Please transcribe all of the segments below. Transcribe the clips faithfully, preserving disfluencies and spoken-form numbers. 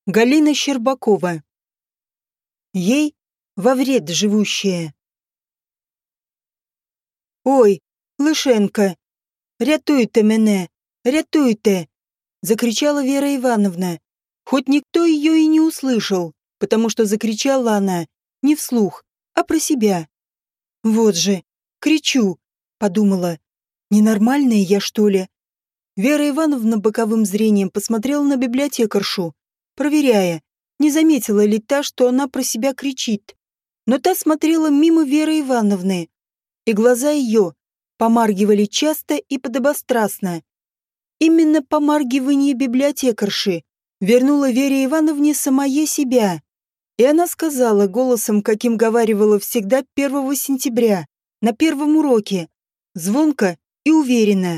Галина Щербакова. Ей во вред живущая. «Ой, Лишенко, рятуйте мене, рятуйте!» — закричала Вера Ивановна. Хоть никто ее и не услышал, потому что закричала она не вслух, а про себя. «Вот же, кричу!» — подумала. «Ненормальная я, что ли?» Вера Ивановна боковым зрением посмотрела на библиотекаршу, проверяя, не заметила ли та, что она про себя кричит. Но та смотрела мимо Веры Ивановны, и глаза ее помаргивали часто и подобострастно. Именно помаргивание библиотекарши вернуло Вере Ивановне самое себя, и она сказала голосом, каким говаривала всегда первого сентября, на первом уроке, звонко и уверенно.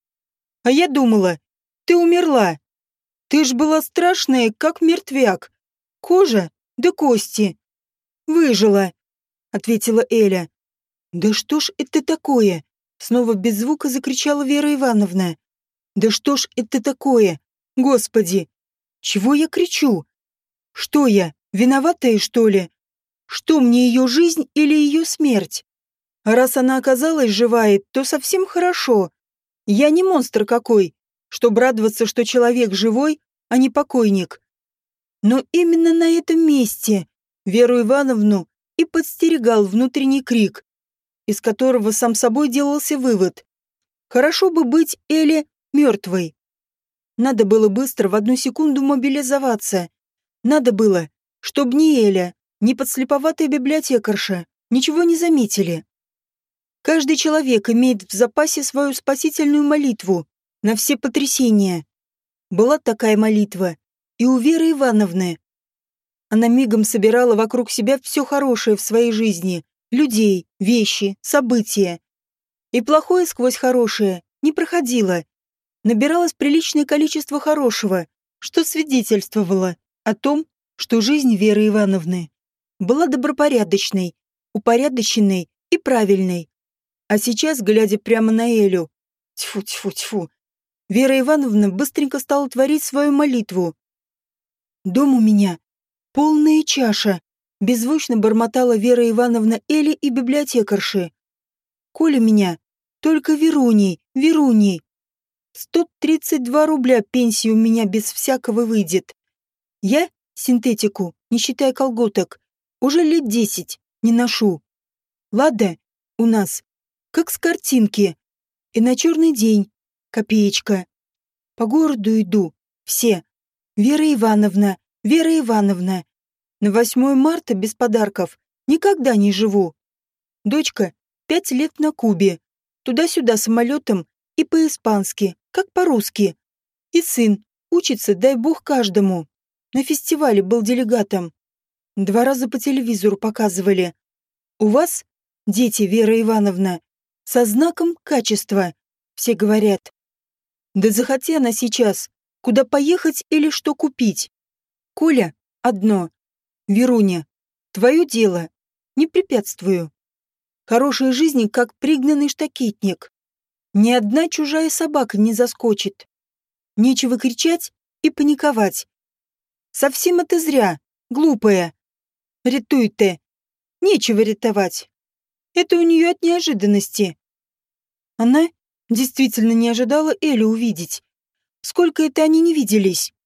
«А я думала, ты умерла. Ты ж была страшная, как мертвяк. Кожа да кости. Выжила», — ответила Эля. «Да что ж это такое?» — снова без звука закричала Вера Ивановна. «Да что ж это такое? Господи! Чего я кричу? Что я, виноватая, что ли? Что мне ее жизнь или ее смерть? А раз она оказалась живая, то совсем хорошо. Я не монстр какой, чтобы радоваться, что человек живой, а не покойник». Но именно на этом месте Веру Ивановну и подстерегал внутренний крик, из которого сам собой делался вывод. Хорошо бы быть Эле мертвой. Надо было быстро в одну секунду мобилизоваться. Надо было, чтобы ни Эля, ни подслеповатая библиотекарша ничего не заметили. Каждый человек имеет в запасе свою спасительную молитву на все потрясения. Была такая молитва и у Веры Ивановны. Она мигом собирала вокруг себя все хорошее в своей жизни, людей, вещи, события. И плохое сквозь хорошее не проходило. Набиралось приличное количество хорошего, что свидетельствовало о том, что жизнь Веры Ивановны была добропорядочной, упорядоченной и правильной. А сейчас, глядя прямо на Элю, тьфу-тьфу-тьфу, Вера Ивановна быстренько стала творить свою молитву. «Дом у меня полная чаша», — беззвучно бормотала Вера Ивановна Эле и библиотекарши. «Коля меня только Веруней, Веруней. сто тридцать два рубля пенсии у меня без всякого выйдет. Я синтетику, не считая колготок, уже лет десять не ношу. Лада у нас как с картинки. И на черный день копеечка. По городу иду, все. Вера Ивановна, Вера Ивановна. На восьмое марта без подарков никогда не живу. Дочка пять лет на Кубе. Туда-сюда самолетом и по-испански, как по-русски. И сын учится, дай бог, каждому. На фестивале был делегатом. Два раза по телевизору показывали. У вас, дети, Вера Ивановна, со знаком качества, все говорят. Да захоти она сейчас, куда поехать или что купить. Коля, одно. Веруня, твое дело. Не препятствую. Хорошей жизни, как пригнанный штакетник. Ни одна чужая собака не заскочит. Нечего кричать и паниковать. Совсем это зря, глупая. Рятуй ты. Нечего рятовать. Это у нее от неожиданности. Она действительно не ожидала Элю увидеть. Сколько это они не виделись?